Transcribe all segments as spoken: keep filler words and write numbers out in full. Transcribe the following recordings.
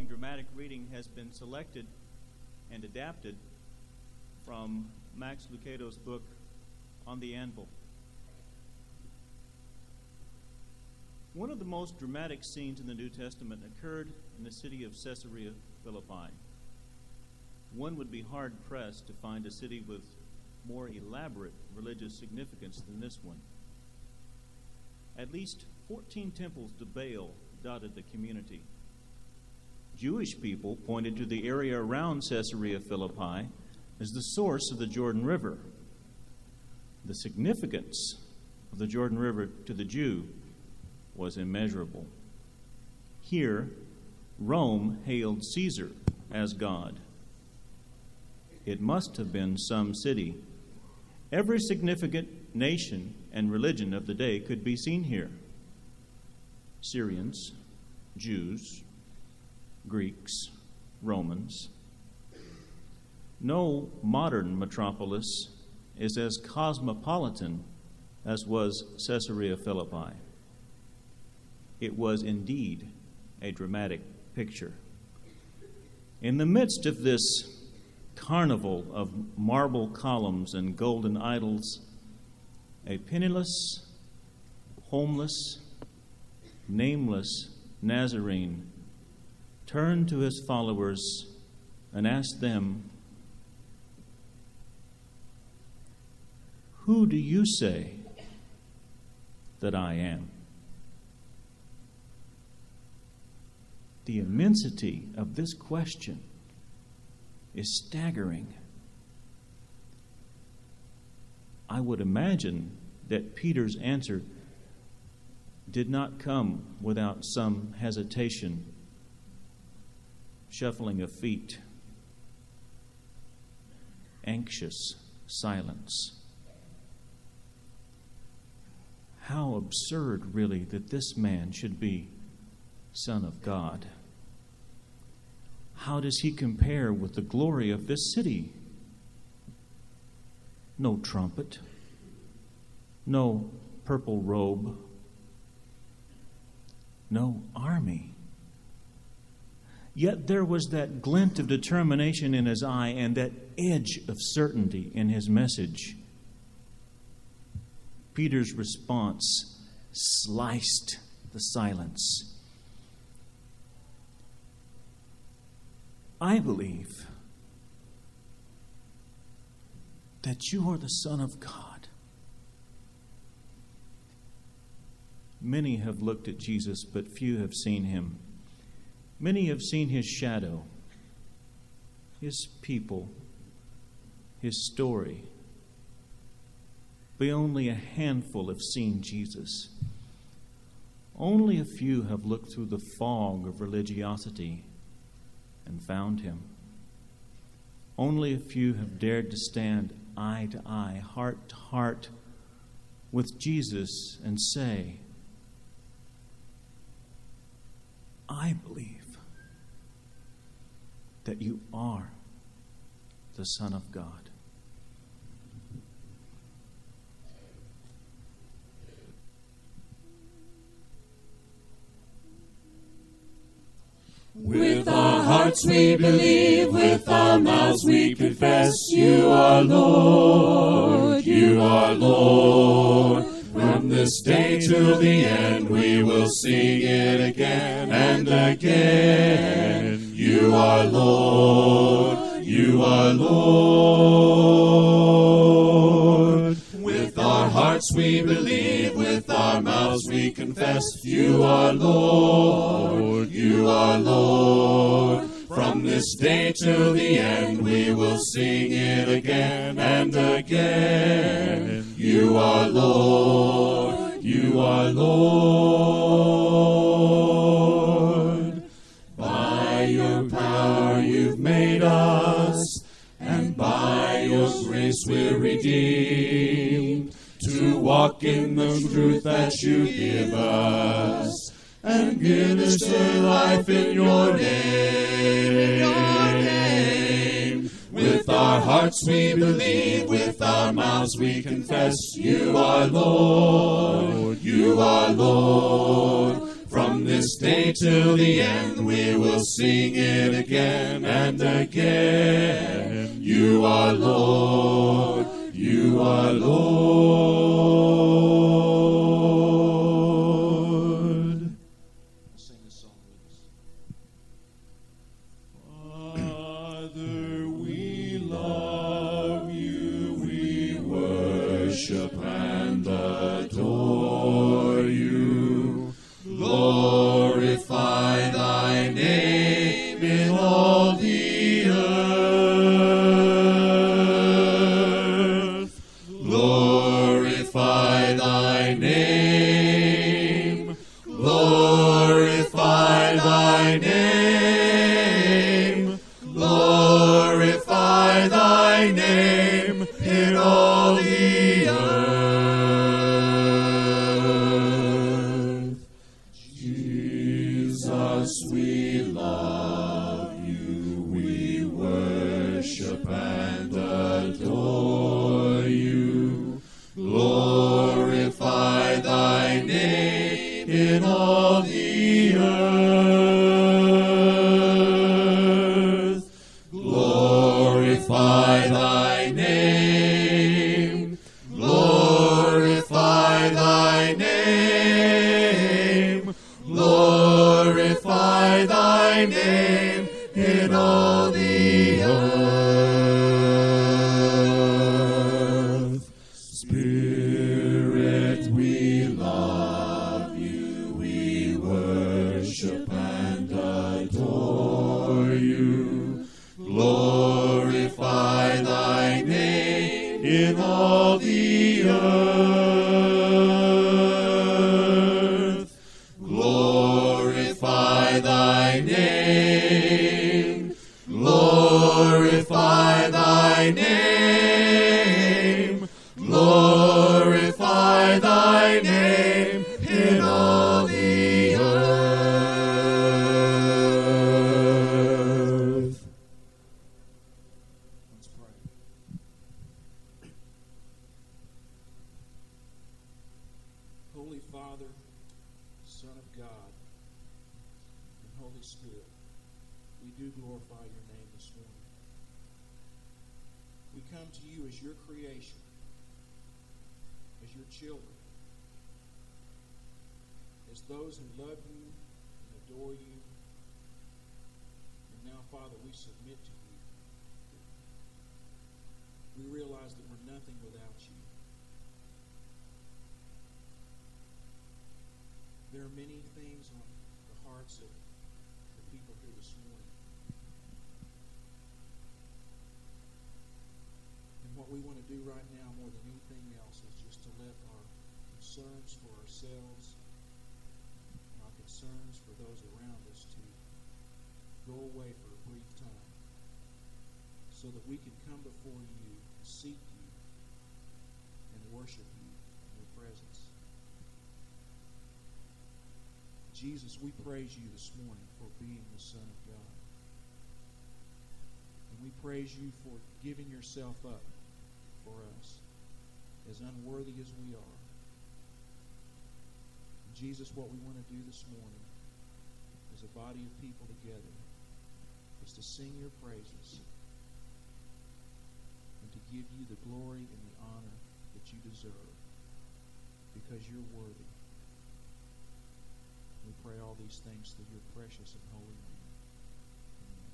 dramatic reading has been selected and adapted from Max Lucado's book, On the Anvil. One of the most dramatic scenes in the New Testament occurred in the city of Caesarea Philippi. One would be hard-pressed to find a city with more elaborate religious significance than this one. At least fourteen temples to Baal dotted the community. Jewish people pointed to the area around Caesarea Philippi as the source of the Jordan River. The significance of the Jordan River to the Jew was immeasurable. Here, Rome hailed Caesar as God. It must have been some city. Every significant nation and religion of the day could be seen here. Syrians, Jews, Greeks, Romans. No modern metropolis is as cosmopolitan as was Caesarea Philippi. It was indeed a dramatic picture. In the midst of this carnival of marble columns and golden idols, a penniless, homeless, nameless Nazarene turned to his followers and asked them, "Who do you say that I am?" The immensity of this question is staggering. I would imagine that Peter's answer did not come without some hesitation, shuffling of feet, anxious silence. How absurd, really, that this man should be Son of God. How does he compare with the glory of this city? No trumpet, no purple robe, no army. Yet there was that glint of determination in his eye and that edge of certainty in his message. Peter's response sliced the silence. I believe that you are the Son of God. Many have looked at Jesus, but few have seen him. Many have seen his shadow, his people, his story. But only a handful have seen Jesus. Only a few have looked through the fog of religiosity and found him. Only a few have dared to stand eye to eye, heart to heart with Jesus and say, I believe that you are the Son of God. With our hearts we believe, with our mouths we confess, you are Lord, you are Lord. From this day till the end we will sing it again and again. You are Lord, you are Lord. With our hearts we believe, with our mouths we confess, you are Lord, you are Lord. From this day till the end we will sing it again and again. You are Lord, you are Lord. By your power you've made us, and by your grace we're redeemed, to walk in the truth that you give us, and minister life in your name, in your name. With our hearts we believe, with our mouths we confess, you are Lord, you are Lord. From From this day till the end we will sing it again and again. You are Lord, you are Lord. Sing this song with us. Father, we love you, we worship and adore you. Glorify thy name in all the earth. Glorify thy name. Glorify thy name. Glorify thy name in all the earth. Jesus, we love you, we worship and adore you. Glorify thy name in all the earth. Glorify thy name. Glorify thy name. Glorify thy name in all the earth. Spirit, we love you, we worship and adore you. Glorify thy name in all the earth. Glorify thy name. Glorify thy name. Glorify thy name in all the earth. Let's pray. Holy Father, Son of God, and Holy Spirit, we do glorify your name this morning. We come to you as your creation, as your children, as those who love you and adore you. And now, Father, we submit to you. We realize that we're nothing without you. There are many things on the hearts of the people here this morning. And what we want to do right now more than anything else is just to let our concerns for ourselves and our concerns for those around us to go away for a brief time so that we can come before you and seek you and worship you in your presence. Jesus, we praise you this morning for being the Son of God. And we praise you for giving yourself up for us, as unworthy as we are. And Jesus, what we want to do this morning as a body of people together is to sing your praises and to give you the glory and the honor that you deserve, because you're worthy. We pray all these things through your precious and holy name. Amen.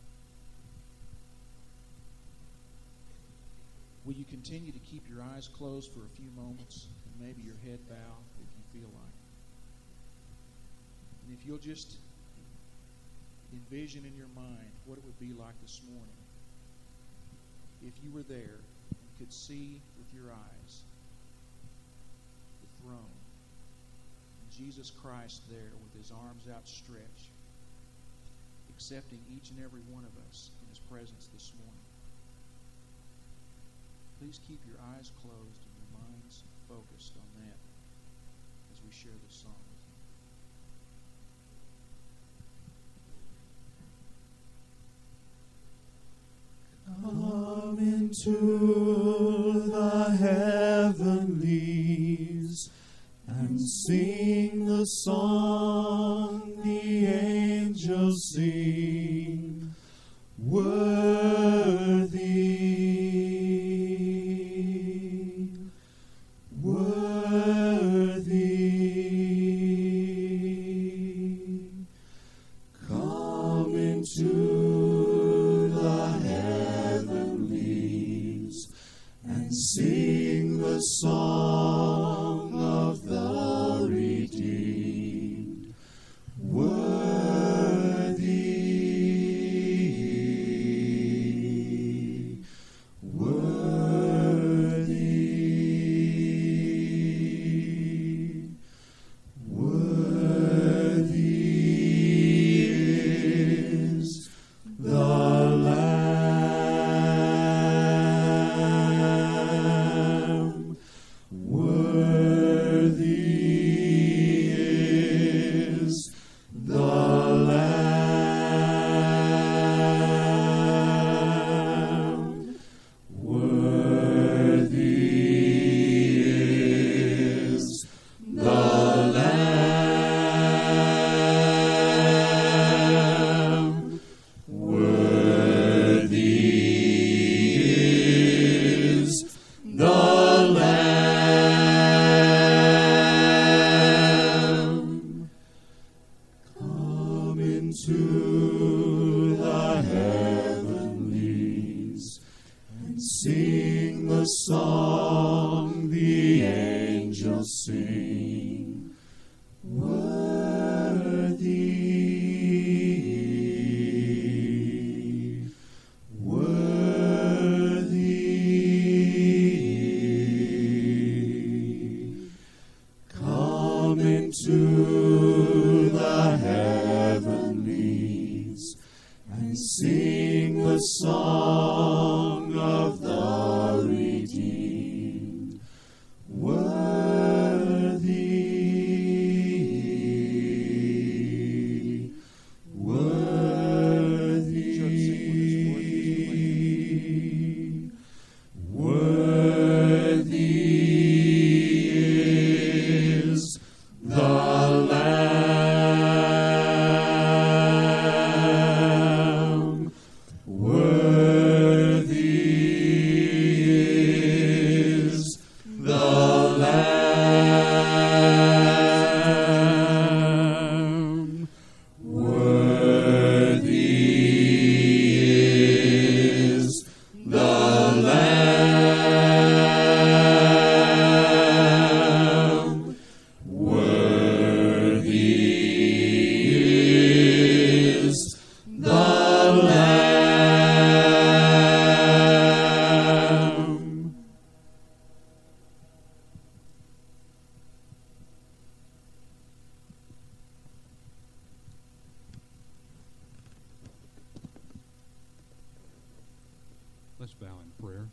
Will you continue to keep your eyes closed for a few moments and maybe your head bowed if you feel like? And if you'll just envision in your mind what it would be like this morning if you were there and could see with your eyes the throne. Jesus Christ there with his arms outstretched, accepting each and every one of us in his presence this morning. Please keep your eyes closed and your minds focused on that as we share this song with you. Come into the heavenlies and sing the song angels sing, worthy, worthy. Come into the heavenlies and sing the song of the redeemed. Worthy, worthy, worthy is the Lamb. Worthy is the Lamb. Worthy is the Lamb. Worthy is the Lamb. Come into the heavenlies and sing the song the angels sing. Worthy, worthy. Come into the heavenlies and sing the song of the redeemed. Worthy, worthy, worthy is the Lamb. Worthy is the Lamb. Worthy is the Lamb. Worthy is the Lamb. Let's bow in prayer.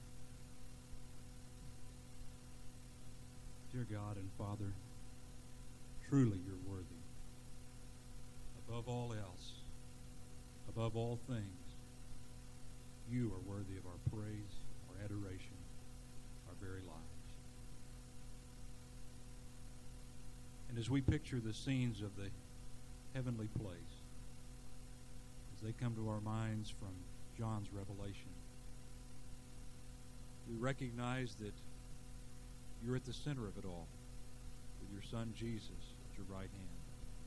Dear God and Father, truly you're worthy. Above all else, above all things, you are worthy of our praise, our adoration, our very lives. And as we picture the scenes of the heavenly place, as they come to our minds from John's revelation, we recognize that you're at the center of it all, with your Son Jesus at your right hand,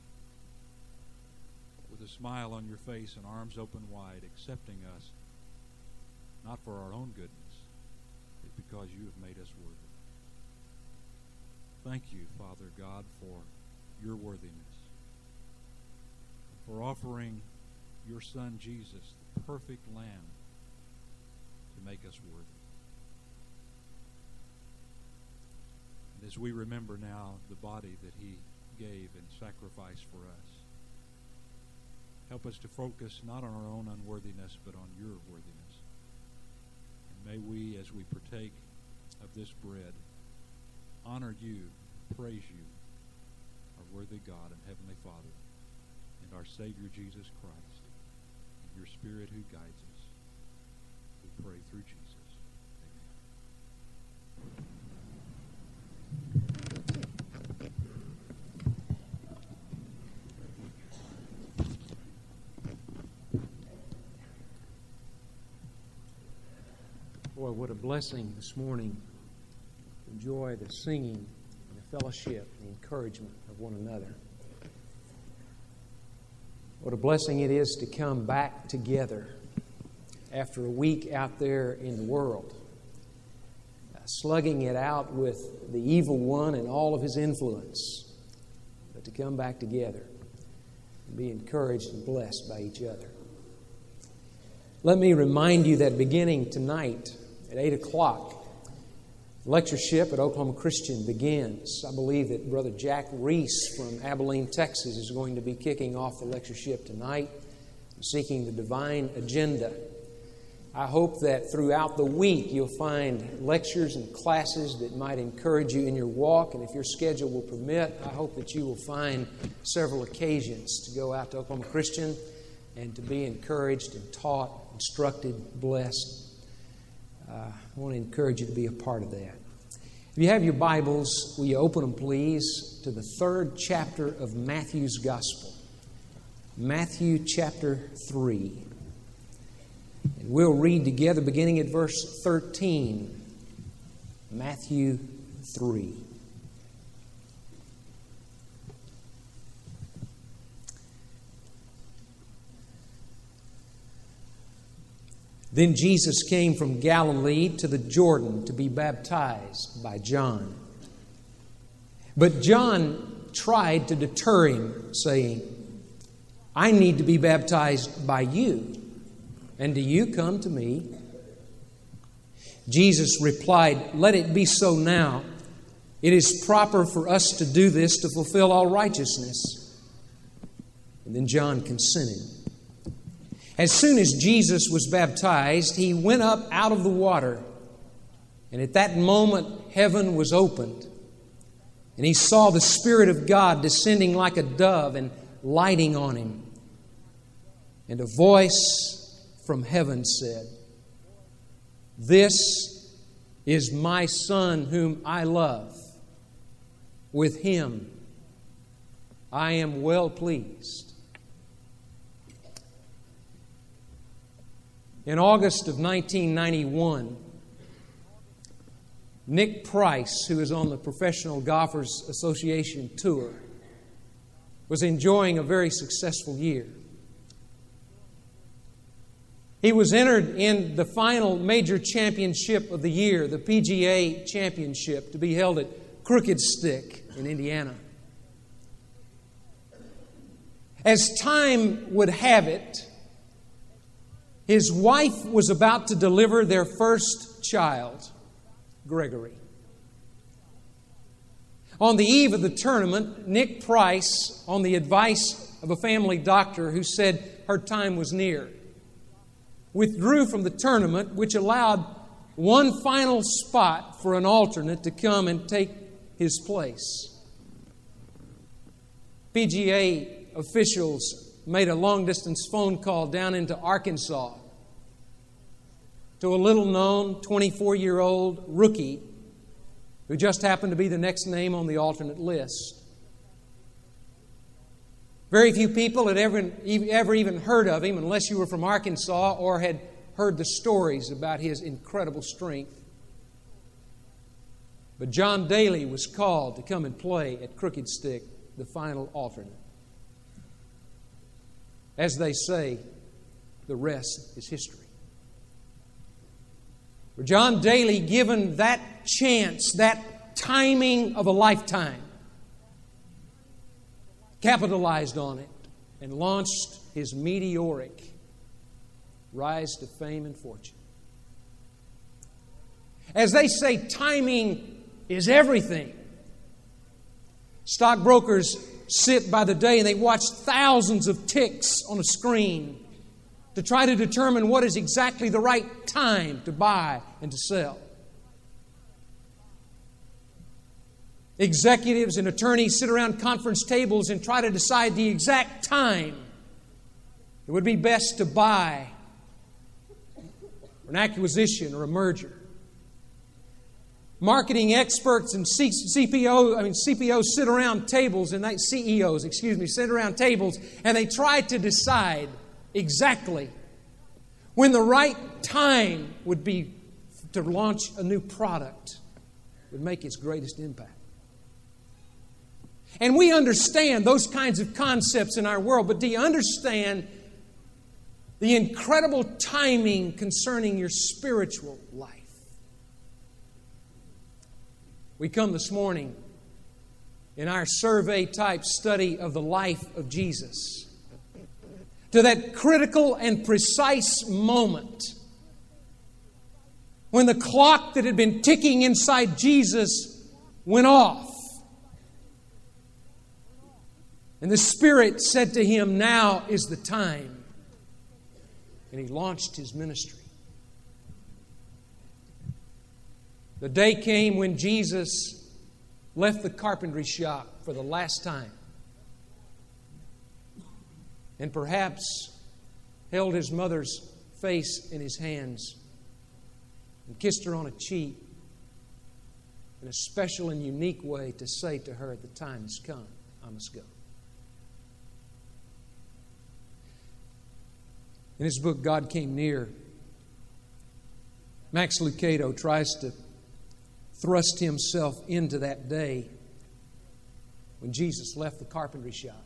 with a smile on your face and arms open wide, accepting us, not for our own goodness, but because you have made us worthy. Thank you, Father God, for your worthiness, for offering your Son Jesus, the perfect Lamb, to make us worthy. And as we remember now the body that he gave in sacrifice for us, help us to focus not on our own unworthiness, but on your worthiness. And may we, as we partake of this bread, honor you, praise you, our worthy God and Heavenly Father, and our Savior Jesus Christ, and your Spirit who guides us. We pray through Jesus. Amen. Boy, what a blessing this morning to enjoy the singing and the fellowship and the encouragement of one another. What a blessing it is to come back together after a week out there in the world, uh, slugging it out with the evil one and all of his influence, but to come back together and be encouraged and blessed by each other. Let me remind you that beginning tonight at eight o'clock, lectureship at Oklahoma Christian begins. I believe that Brother Jack Reese from Abilene, Texas is going to be kicking off the lectureship tonight, seeking the divine agenda. I hope that throughout the week you'll find lectures and classes that might encourage you in your walk, and if your schedule will permit, I hope that you will find several occasions to go out to Oklahoma Christian and to be encouraged and taught, instructed, blessed. Uh, I want to encourage you to be a part of that. If you have your Bibles, will you open them, please, to the third chapter of Matthew's Gospel. Matthew chapter three. And we'll read together beginning at verse thirteen. Matthew three. Then Jesus came from Galilee to the Jordan to be baptized by John. But John tried to deter him, saying, I need to be baptized by you, and do you come to me? Jesus replied, Let it be so now. It is proper for us to do this to fulfill all righteousness. And then John consented. As soon as Jesus was baptized, he went up out of the water. And at that moment, heaven was opened. And he saw the Spirit of God descending like a dove and lighting on him. And a voice from heaven said, This is my Son whom I love. With him I am well pleased. In August of nineteen ninety-one, Nick Price, who is on the Professional Golfers Association tour, was enjoying a very successful year. He was entered in the final major championship of the year, the P G A Championship, to be held at Crooked Stick in Indiana. As time would have it, his wife was about to deliver their first child, Gregory. On the eve of the tournament, Nick Price, on the advice of a family doctor who said her time was near, withdrew from the tournament, which allowed one final spot for an alternate to come and take his place. P G A officials made a long-distance phone call down into Arkansas to a little-known twenty-four-year-old rookie who just happened to be the next name on the alternate list. Very few people had ever, ever even heard of him unless you were from Arkansas or had heard the stories about his incredible strength. But John Daly was called to come and play at Crooked Stick, the final alternate. As they say, the rest is history. For John Daly, given that chance, that timing of a lifetime, capitalized on it and launched his meteoric rise to fame and fortune. As they say, timing is everything. Stockbrokers sit by the day and they watch thousands of ticks on a screen to try to determine what is exactly the right time to buy and to sell. Executives and attorneys sit around conference tables and try to decide the exact time it would be best to buy an acquisition or a merger. Marketing experts and C- CPO, I mean C P Os sit around tables and they, C E Os, excuse me, sit around tables and they try to decide exactly when the right time would be to launch a new product would make its greatest impact. And we understand those kinds of concepts in our world, but do you understand the incredible timing concerning your spiritual life? We come this morning in our survey-type study of the life of Jesus to that critical and precise moment when the clock that had been ticking inside Jesus went off. And the Spirit said to him, "Now is the time." And he launched his ministry. The day came when Jesus left the carpentry shop for the last time. And perhaps held his mother's face in his hands and kissed her on a cheek in a special and unique way to say to her, "The time has come. I must go." In his book, God Came Near, Max Lucado tries to thrust himself into that day when Jesus left the carpentry shop.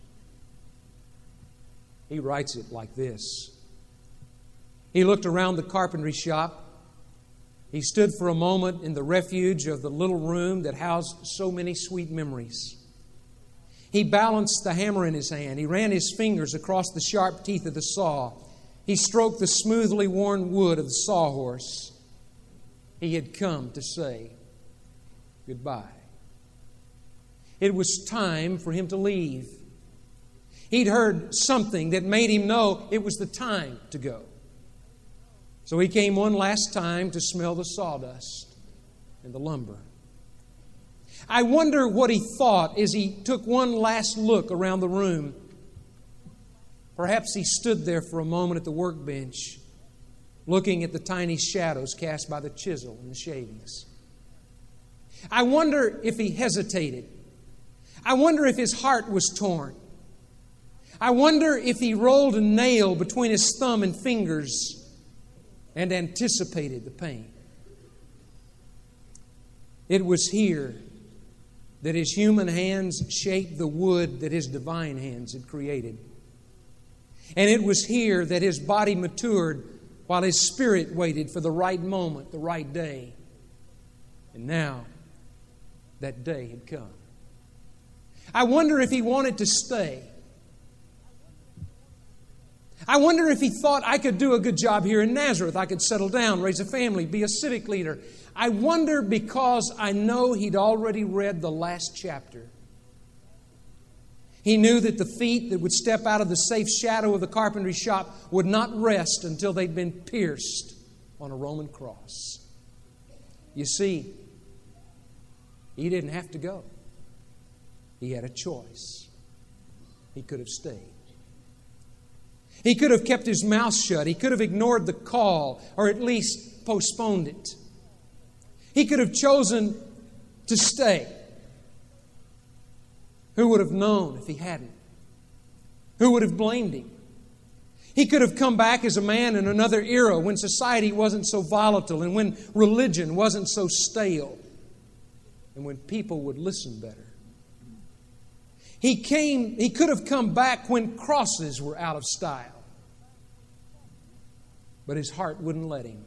He writes it like this. He looked around the carpentry shop. He stood for a moment in the refuge of the little room that housed so many sweet memories. He balanced the hammer in his hand. He ran his fingers across the sharp teeth of the saw. He stroked the smoothly worn wood of the sawhorse. He had come to say goodbye. It was time for him to leave. He'd heard something that made him know it was the time to go. So he came one last time to smell the sawdust and the lumber. I wonder what he thought as he took one last look around the room. Perhaps he stood there for a moment at the workbench, looking at the tiny shadows cast by the chisel and the shavings. I wonder if he hesitated. I wonder if his heart was torn. I wonder if he rolled a nail between his thumb and fingers and anticipated the pain. It was here that his human hands shaped the wood that his divine hands had created. And it was here that his body matured while his spirit waited for the right moment, the right day. And now, that day had come. I wonder if he wanted to stay. I wonder if he thought, I could do a good job here in Nazareth. I could settle down, raise a family, be a civic leader. I wonder because I know he'd already read the last chapter. He knew that the feet that would step out of the safe shadow of the carpentry shop would not rest until they'd been pierced on a Roman cross. You see, he didn't have to go. He had a choice. He could have stayed. He could have kept his mouth shut. He could have ignored the call, or at least postponed it. He could have chosen to stay. Who would have known if he hadn't? Who would have blamed him? He could have come back as a man in another era when society wasn't so volatile and when religion wasn't so stale and when people would listen better. He came, he could have come back when crosses were out of style. But his heart wouldn't let him.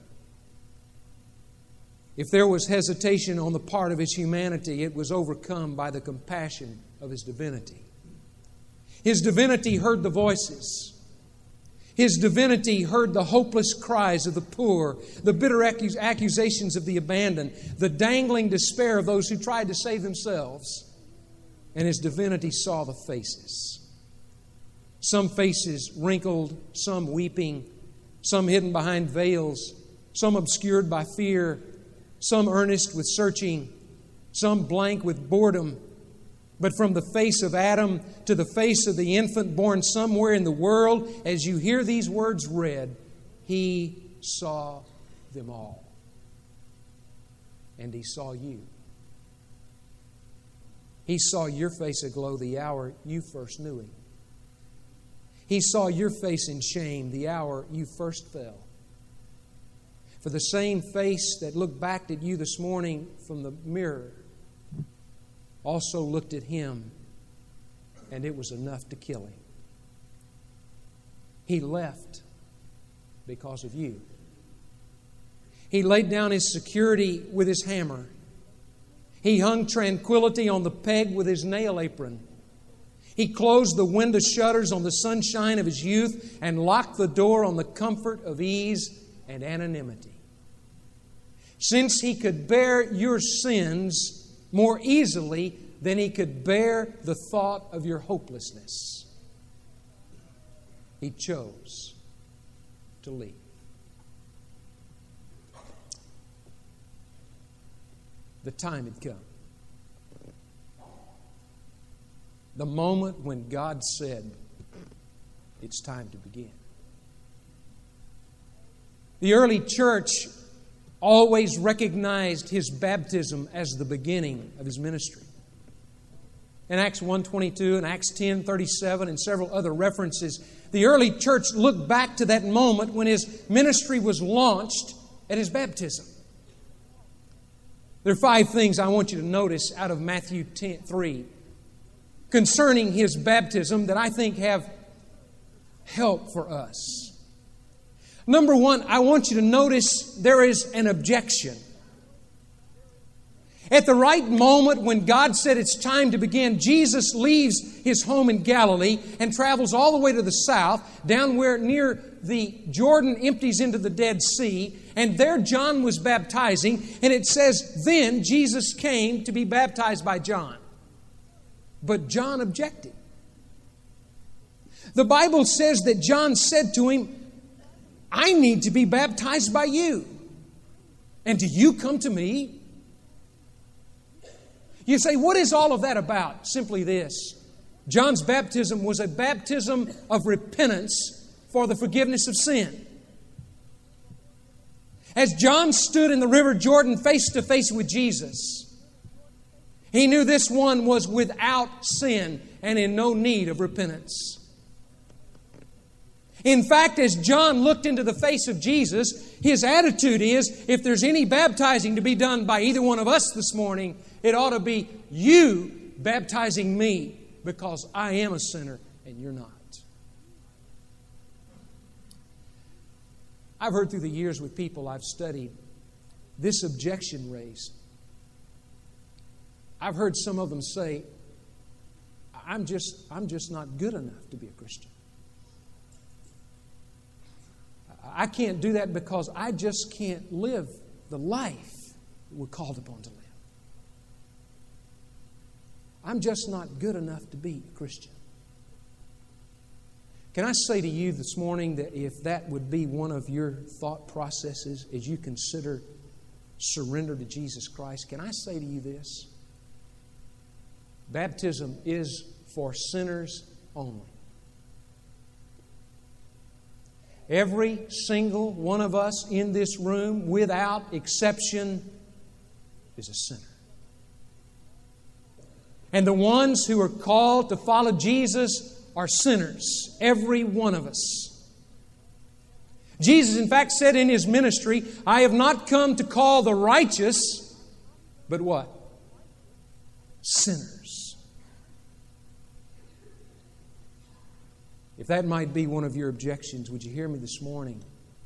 If there was hesitation on the part of his humanity, it was overcome by the compassion of his divinity. His divinity heard the voices. His divinity heard the hopeless cries of the poor, the bitter accus- accusations of the abandoned, the dangling despair of those who tried to save themselves. And his divinity saw the faces. Some faces wrinkled, some weeping, some hidden behind veils, some obscured by fear, some earnest with searching, some blank with boredom. But from the face of Adam to the face of the infant born somewhere in the world, as you hear these words read, He saw them all. And He saw you. He saw your face aglow the hour you first knew Him. He saw your face in shame the hour you first fell. For the same face that looked back at you this morning from the mirror also looked at him, and it was enough to kill him. He left because of you. He laid down his security with his hammer. He hung tranquility on the peg with his nail apron. He closed the window shutters on the sunshine of his youth and locked the door on the comfort of ease and anonymity. Since He could bear your sins more easily than He could bear the thought of your hopelessness, He chose to leave. The time had come. The moment when God said, it's time to begin. The early church always recognized His baptism as the beginning of His ministry. In Acts one twenty-two and Acts ten thirty-seven and several other references, the early church looked back to that moment when His ministry was launched at His baptism. There are five things I want you to notice out of Matthew three concerning His baptism that I think have help for us. Number one, I want you to notice there is an objection. At the right moment when God said it's time to begin, Jesus leaves His home in Galilee and travels all the way to the south, down where near the Jordan empties into the Dead Sea, and there John was baptizing, and it says, then Jesus came to be baptized by John. But John objected. The Bible says that John said to him, I need to be baptized by you, and do you come to me? You say, what is all of that about? Simply this. John's baptism was a baptism of repentance for the forgiveness of sin. As John stood in the river Jordan face to face with Jesus, he knew this one was without sin and in no need of repentance. In fact, as John looked into the face of Jesus, his attitude is, if there's any baptizing to be done by either one of us this morning, it ought to be you baptizing me, because I am a sinner and you're not. I've heard through the years with people I've studied this objection raised. I've heard some of them say, I'm just, I'm just not good enough to be a Christian. I can't do that because I just can't live the life we're called upon to live. I'm just not good enough to be a Christian. Can I say to you this morning that if that would be one of your thought processes as you consider surrender to Jesus Christ, can I say to you this? Baptism is for sinners only. Every single one of us in this room, without exception, is a sinner. And the ones who are called to follow Jesus are sinners, every one of us. Jesus, in fact, said in His ministry, I have not come to call the righteous, but what? Sinners. If that might be one of your objections, would you hear me this morning?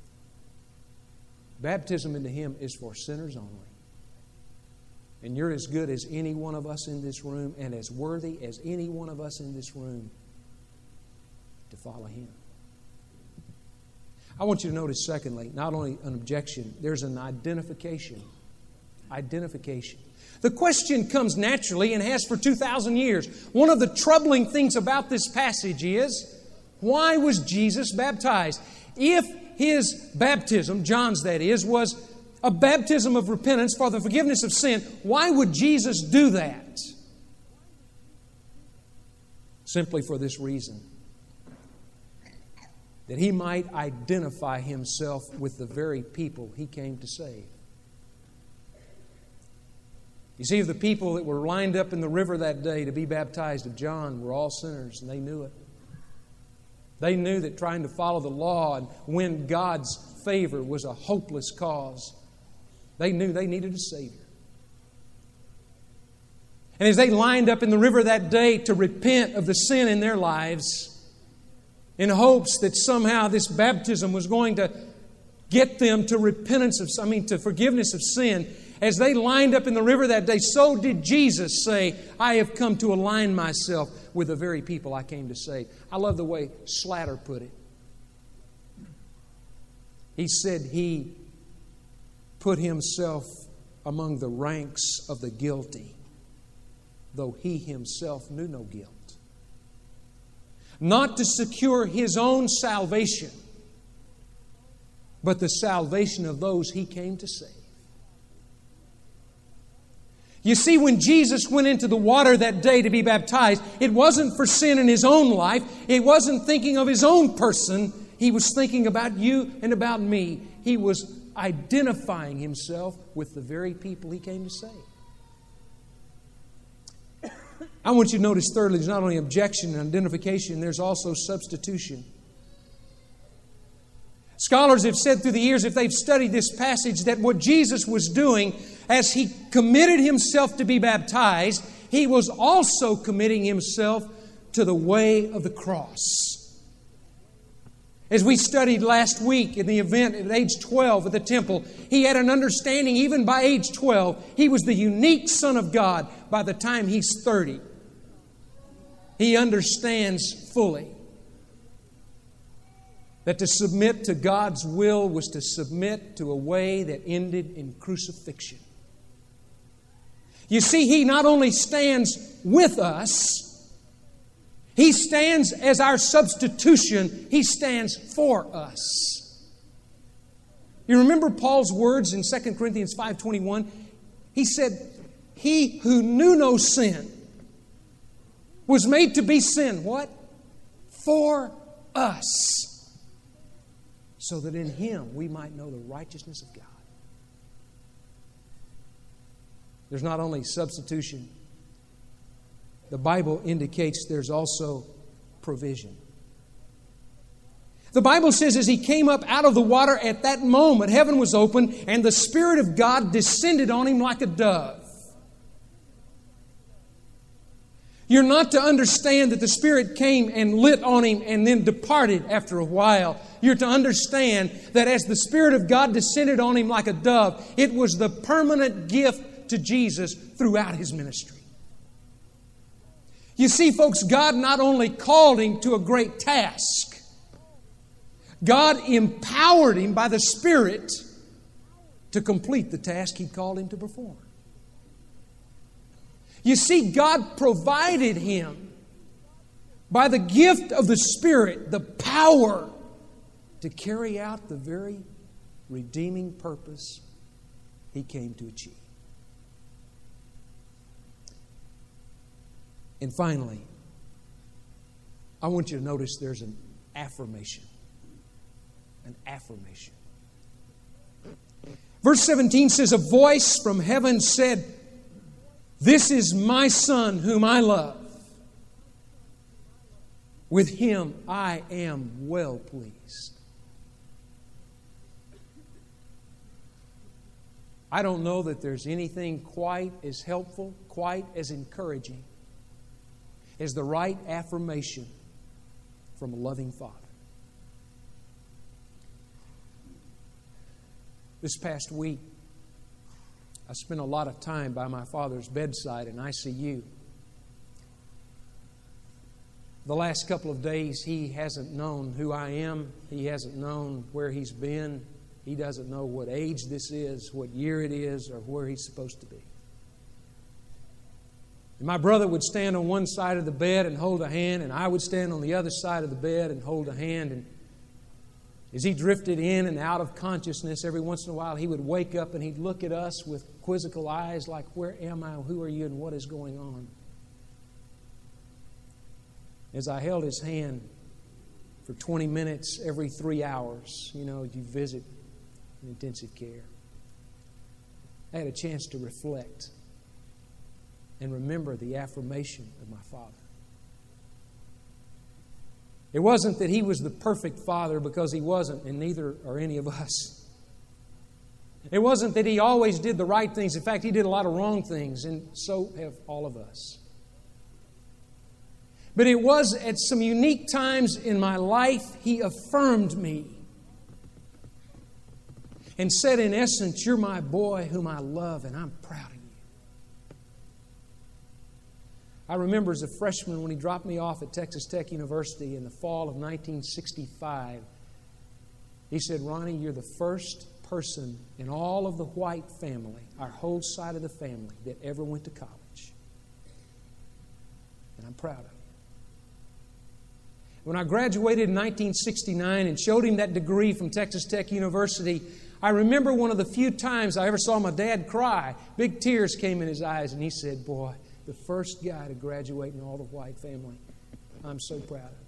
Baptism into Him is for sinners only. And you're as good as any one of us in this room and as worthy as any one of us in this room to follow Him. I want you to notice, secondly, not only an objection, there's an identification. Identification. The question comes naturally and has for two thousand years. One of the troubling things about this passage is, why was Jesus baptized? If His baptism, John's that is, was a baptism of repentance for the forgiveness of sin, why would Jesus do that? Simply for this reason. That He might identify Himself with the very people He came to save. You see, the people that were lined up in the river that day to be baptized of John were all sinners, and they knew it. They knew that trying to follow the law and win God's favor was a hopeless cause. They knew they needed a Savior. And as they lined up in the river that day to repent of the sin in their lives, in hopes that somehow this baptism was going to get them to repentance of, I mean, to forgiveness of sin, as they lined up in the river that day, so did Jesus say, I have come to align myself with the very people I came to save. I love the way Slatter put it. He said he put himself among the ranks of the guilty, though he himself knew no guilt. Not to secure his own salvation, but the salvation of those he came to save. You see, when Jesus went into the water that day to be baptized, it wasn't for sin in His own life. It wasn't thinking of His own person. He was thinking about you and about me. He was identifying Himself with the very people He came to save. I want you to notice, thirdly, there's not only objection and identification, there's also substitution. Scholars have said through the years, if they've studied this passage, that what Jesus was doing as He committed Himself to be baptized, He was also committing Himself to the way of the cross. As we studied last week in the event at age twelve at the temple, He had an understanding, even by age twelve, He was the unique Son of God. By the time He's thirty, He understands fully that to submit to God's will was to submit to a way that ended in crucifixion. You see, He not only stands with us, He stands as our substitution. He stands for us. You remember Paul's words in Second Corinthians five twenty-one? He said, He who knew no sin was made to be sin. What? For us. So that in Him we might know the righteousness of God. There's not only substitution, the Bible indicates there's also provision. The Bible says as He came up out of the water at that moment, heaven was open and the Spirit of God descended on Him like a dove. You're not to understand that the Spirit came and lit on Him and then departed after a while. You're to understand that as the Spirit of God descended on Him like a dove, it was the permanent gift to Jesus throughout His ministry. You see, folks, God not only called Him to a great task, God empowered Him by the Spirit to complete the task He called Him to perform. You see, God provided Him by the gift of the Spirit the power to carry out the very redeeming purpose He came to achieve. And finally, I want you to notice there's an affirmation. An affirmation. Verse seventeen says, a voice from heaven said, this is my Son whom I love. With Him I am well pleased. I don't know that there's anything quite as helpful, quite as encouraging as the right affirmation from a loving Father. This past week, I spent a lot of time by my father's bedside in I C U. The last couple of days, he hasn't known who I am. He hasn't known where he's been. He doesn't know what age this is, what year it is, or where he's supposed to be. And my brother would stand on one side of the bed and hold a hand, and I would stand on the other side of the bed and hold a hand. And as he drifted in and out of consciousness, every once in a while he would wake up and he'd look at us with quizzical eyes like, where am I, who are you, and what is going on? As I held his hand for twenty minutes every three hours, you know, you visit in intensive care, I had a chance to reflect and remember the affirmation of my father. It wasn't that He was the perfect Father, because He wasn't, and neither are any of us. It wasn't that He always did the right things. In fact, He did a lot of wrong things, and so have all of us. But it was at some unique times in my life He affirmed me and said, in essence, you're my boy whom I love, and I'm proud of you. I remember as a freshman when He dropped me off at Texas Tech University in the fall of nineteen sixty-five, He said, Ronnie, you're the first person in all of the White family, our whole side of the family, that ever went to college. And I'm proud of you. When I graduated in nineteen sixty-nine and showed him that degree from Texas Tech University, I remember one of the few times I ever saw my dad cry. Big tears came in his eyes, and he said, boy, the first guy to graduate in all the White family. I'm so proud of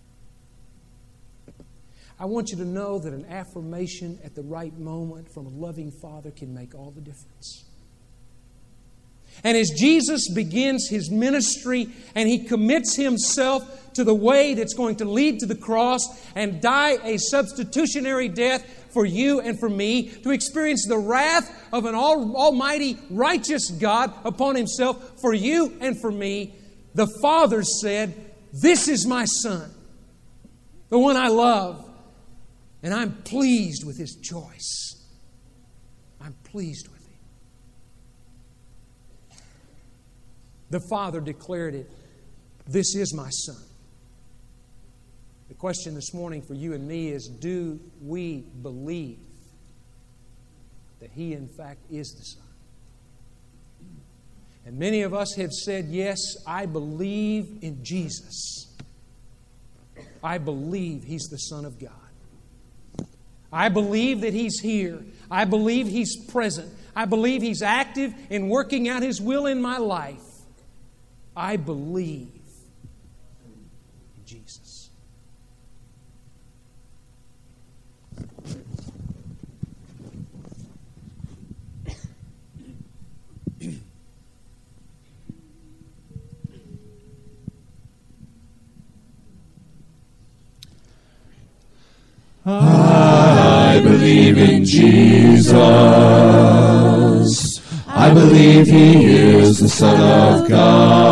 you. I want you to know that an affirmation at the right moment from a loving Father can make all the difference. And as Jesus begins His ministry and He commits Himself to the way that's going to lead to the cross and die a substitutionary death for you and for me, to experience the wrath of an all, almighty, righteous God upon Himself for you and for me, the Father said, this is my Son, the one I love, and I'm pleased with His choice. I'm pleased with Him. The Father declared it, this is my Son. The question this morning for you and me is, do we believe that He in fact is the Son? And many of us have said, yes, I believe in Jesus. I believe He's the Son of God. I believe that He's here. I believe He's present. I believe He's active in working out His will in my life. I believe in Jesus. I believe in Jesus. I believe He is the Son of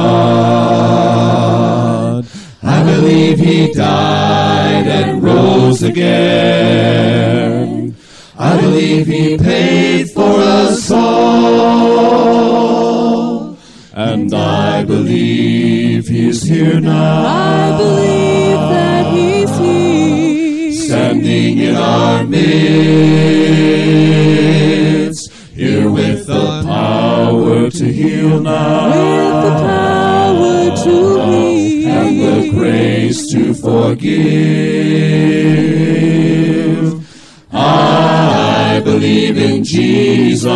God. I believe He died and rose again. I believe He paid for us all. And I believe He's here now. I believe that He's here, standing in our midst, here with the power to heal now, with the power to heal, and the grace to forgive. I believe in Jesus.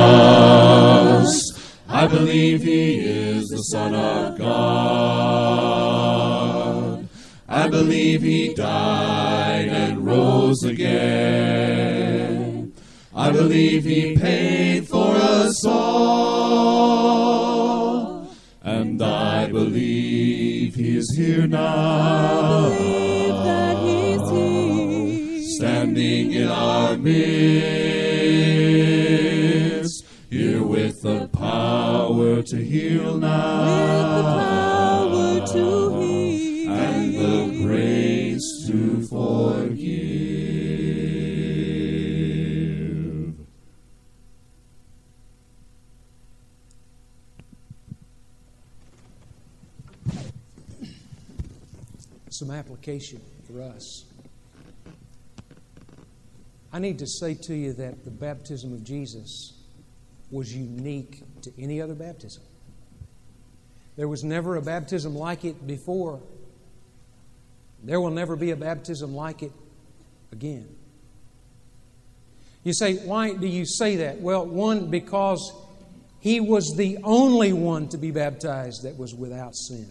I believe He is the Son of God. I believe He died and rose again. I believe He paid for us all. And I believe He is here now. I believe that He's here, standing in our midst, here with the power to heal now, with the power to heal, and the grace to forgive. Some application for us. I need to say to you that the baptism of Jesus was unique to any other baptism. There was never a baptism like it before. There will never be a baptism like it again. You say, why do you say that? Well, one, because He was the only one to be baptized that was without sin.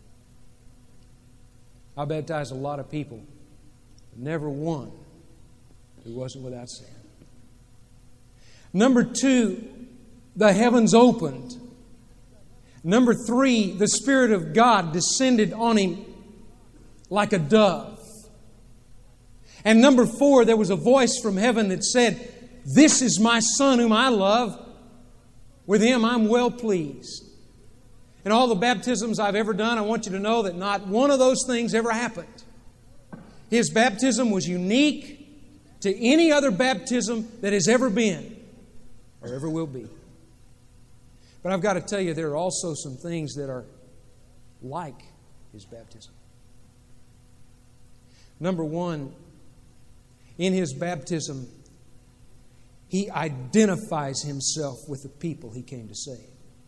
I baptized a lot of people, but never one who wasn't without sin. Number two, the heavens opened. Number three, the Spirit of God descended on Him. like a dove. And number four, there was a voice from heaven that said, "This is my Son whom I love. With Him I'm well pleased." In all the baptisms I've ever done, I want you to know that not one of those things ever happened. His baptism was unique to any other baptism that has ever been or ever will be. But I've got to tell you, there are also some things that are like His baptism. Number one, in His baptism, He identifies Himself with the people He came to save.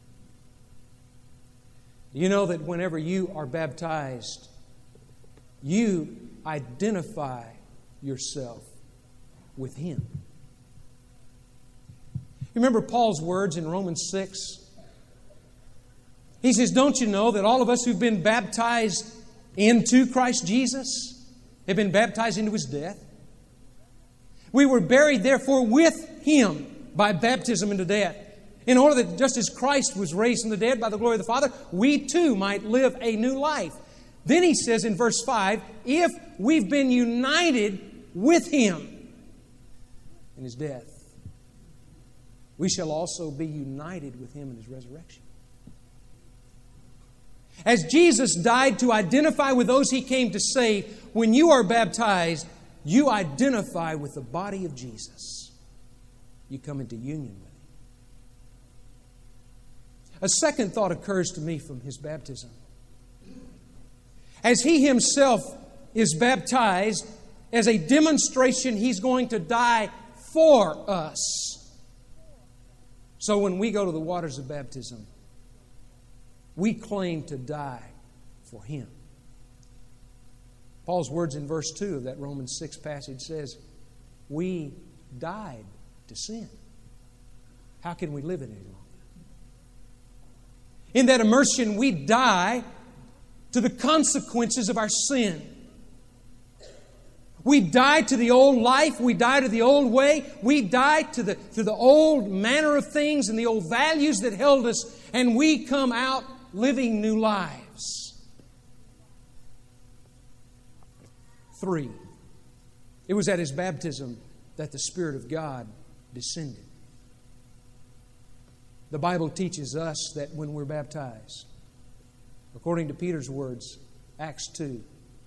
You know that whenever you are baptized, you identify yourself with Him. You remember Paul's words in Romans six? He says, "Don't you know that all of us who've been baptized into Christ Jesus have been baptized into His death? We were buried, therefore, with Him by baptism into death, in order that just as Christ was raised from the dead by the glory of the Father, we too might live a new life." Then he says in verse five, "If we've been united with Him in His death, we shall also be united with Him in His resurrection." As Jesus died to identify with those He came to save, when you are baptized, you identify with the body of Jesus. You come into union with Him. A second thought occurs to me from His baptism. As He Himself is baptized, as a demonstration He's going to die for us. So when we go to the waters of baptism, we claim to die for Him. Paul's words in verse two of that Romans six passage says, "We died to sin. How can we live it any longer?" In that immersion, we die to the consequences of our sin. We die to the old life. We die to the old way. We die to the, to the old manner of things and the old values that held us, and we come out living new lives. Three, it was at His baptism that the Spirit of God descended. The Bible teaches us that when we're baptized, according to Peter's words, Acts two,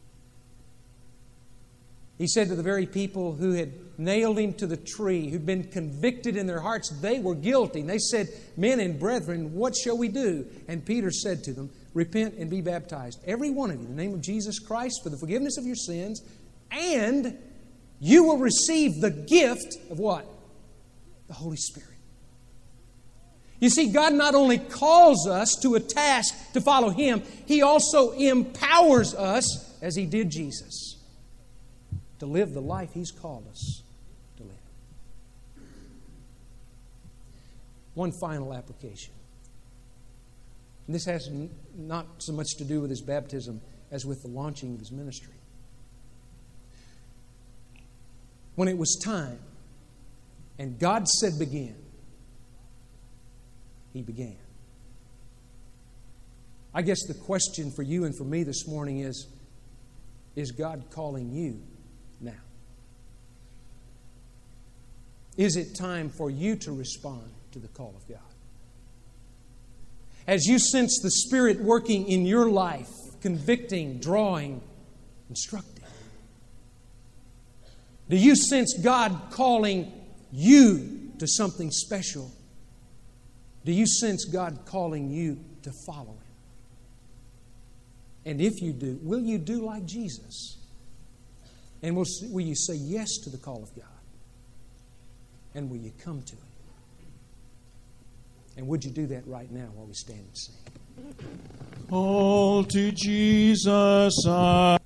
he said to the very people who had nailed Him to the tree, who'd been convicted in their hearts, they were guilty. And they said, "Men and brethren, what shall we do?" And Peter said to them, "Repent and be baptized, every one of you, in the name of Jesus Christ, for the forgiveness of your sins, and you will receive the gift of" what? The Holy Spirit. You see, God not only calls us to a task to follow Him, He also empowers us, as He did Jesus, to live the life He's called us to live. One final application. And this has n- not so much to do with His baptism as with the launching of His ministry. When it was time and God said begin, He began. I guess the question for you and for me this morning is, is God calling you now? Is it time for you to respond to the call of God? As you sense the Spirit working in your life, convicting, drawing, instructing, do you sense God calling you to something special? Do you sense God calling you to follow Him? And if you do, will you do like Jesus? And will, will you say yes to the call of God? And will you come to Him? And would you do that right now while we stand and sing? All to Jesus I